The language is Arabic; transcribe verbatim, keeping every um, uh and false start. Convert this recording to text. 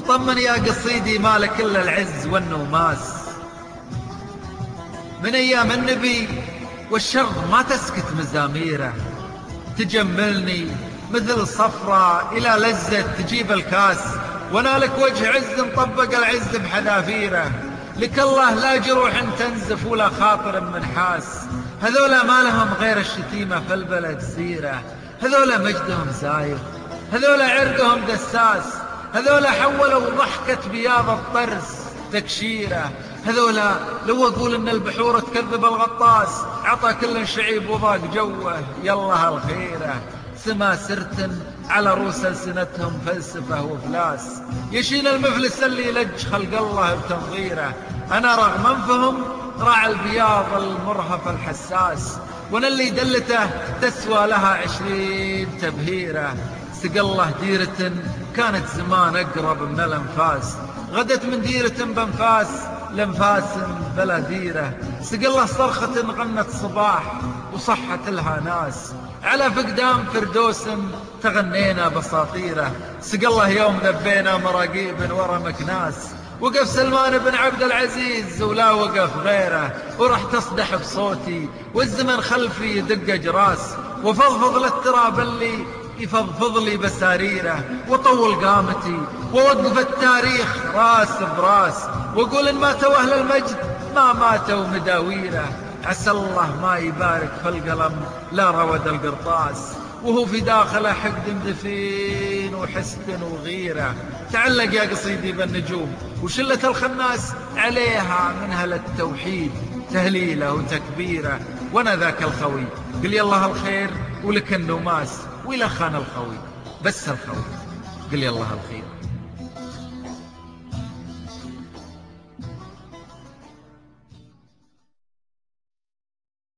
اطمن يا قصيدي مالك إلا العز والنوماس. من أيام النبي والشر ما تسكت مزاميره، تجملني مثل صفرة إلى لذة تجيب الكاس، وانا لك وجه عز مطبق العز بحذافيره. لك الله لا جروح تنزف ولا خاطر من حاس، هذولا ما لهم غير الشتيمة في البلد سيرة، هذولا مجدهم زايف، هذولا عرقهم دساس، هذولا حولوا ضحكة بياض الطرس تكشيرة، هذولا لو أقول إن البحور تكذب الغطاس عطى كل شعيب وضاق جوه يلا الخيرة. سما سرت على رؤوس ألسنتهم فلسفة وفلاس، يشين المفلس اللي يلج خلق الله بتنظيره. أنا رغم أنفهم راعى البياض المرهف الحساس، وانا اللي دلته تسوى لها عشرين تبهيره. سق الله ديرة كانت زمان أقرب من الأنفاس، غدت من ديرة بأنفاس لأنفاس بلا ديرة. سق الله صرخة غنت صباح وصحت لها ناس، على فقدان فردوس تغنينا بساطيره. سق الله يوم ذبينا مراقيب ورا مكناس، وقف سلمان بن عبد العزيز ولا وقف غيره، ورح تصدح بصوتي والزمن خلفي يدق جراس، وفضفض للتراب اللي يفضفض لي بساريره، وطول قامتي ووقف التاريخ راس براس، واقول ان ماتوا اهل المجد ما ماتوا مداويره. عسى الله ما يبارك في القلم لا رود القرطاس، وهو في داخله حقد دفين وحسد وغيره. تعلق يا قصيدي بالنجوم وشلة الخناس عليها من هل التوحيد تهليله وتكبيره. وانا ذاك الخوي قل يالله الخير ولك النوماس، وإلى خان الخوي بس الخوي قل يالله الخير.